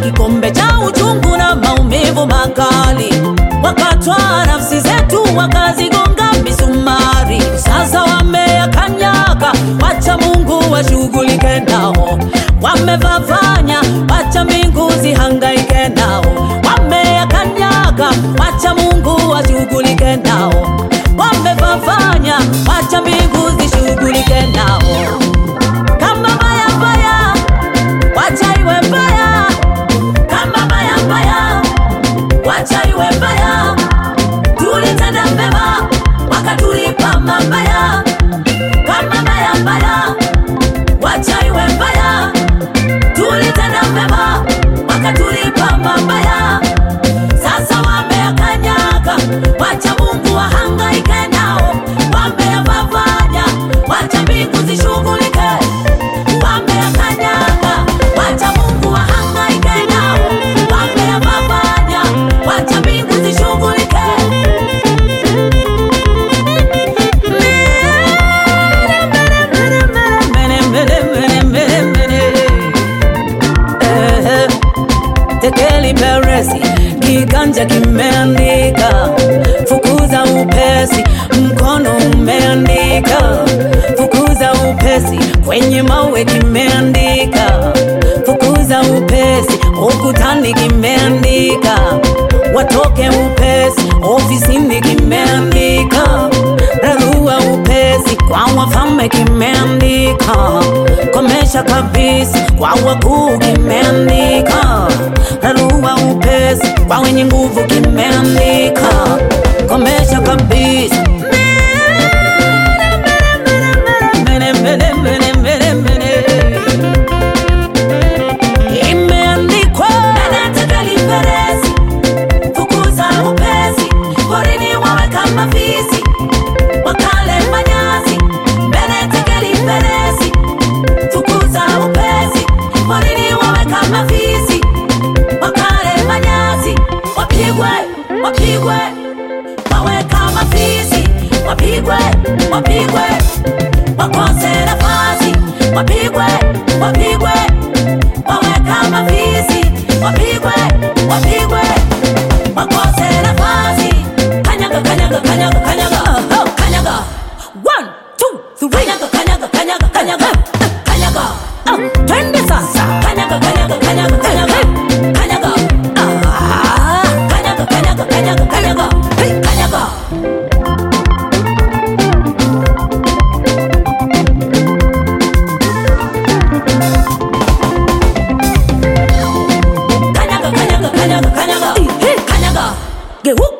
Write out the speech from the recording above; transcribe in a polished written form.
kikombe cha uchungu na maumivu makali. Wakatwaa nafsi zetu wakazigonga misumari. Sasa wameyakanyaga, wacha Mungu washughulike nao. Wamevavanya, wacha mbingu zihangaike nao. Wameyakanyaga, wacha Mungu washughulike nao. Wamevavanya, wacha mbingu zishughulike nao. Kama mbaya mbaya, wacha iwe mbaya. Kama mbaya mbaya, wacha iwe mbaya. Tulitenda mema, wakatulipa mabaya. Kama mbaya mbaya, wacha iwe mbaya. Tulitenda mema, wakatulipa mabaya. Sasa wameyakanyaga, wacha Mungu wahangaike nao. Wameyavavanya, wacha mbingu zishughulike. Wameyakanyaga, wacha Mungu wahangaike nao. Wameyavavanya, wacha mbingu zishughulike. Tekeli peresi, kiganja kimeandika fukuza upesi. Mkono umeandika fukuza upesi. Kwenye mawe kimeandika fukuza upesi. Ukutani kimeandika watoke upesi. Ofisini kimeandika rarua upesi. Kwa wafalme kimeandika komesha kabisa. Kwa wakuu kimeandika rarua upesi. Kwa wenye nguvu kimeandika komesha kabisa. Imeandikwa Tekeli peresi, fukuza upesi. Porini wawe kama fisi, wakale manyasi. Tekeli peresi, fukuza upesi. Porini wawe kama fisi, wakale manyasi. Wapigwe, wapigwe, wawe kama fisi. Wapigwe, wapigwe, wakose nafasi. Wapigwe, wapigwe, wawe kama fisi. Wapigwe, wapigwe, wakose nafasi. Kanyaga, kanyaga, kanyaga, kanyaga, kanyaga. 1, 2, 3. Kanyaga, kanyaga, kanyaga, kanyaga, kanyaga. Twende sasa. Kanyaga, kanyaga, kanyaga, kanyaga, kanyaga. Kanyaga, kanyaga, kanyaga, kanyaga, kanyaga. Kanyaga, kanyaga, kanyaga, kanyaga, kanyaga. Get whoop.